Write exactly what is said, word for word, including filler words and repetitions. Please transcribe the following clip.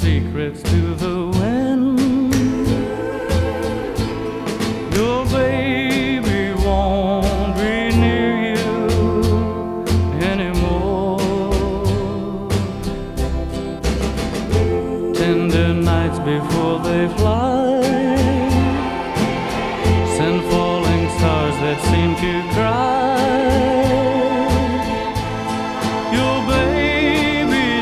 secrets to the wind. Your baby won't be near you anymore. Tender nights before they fly send falling stars that seem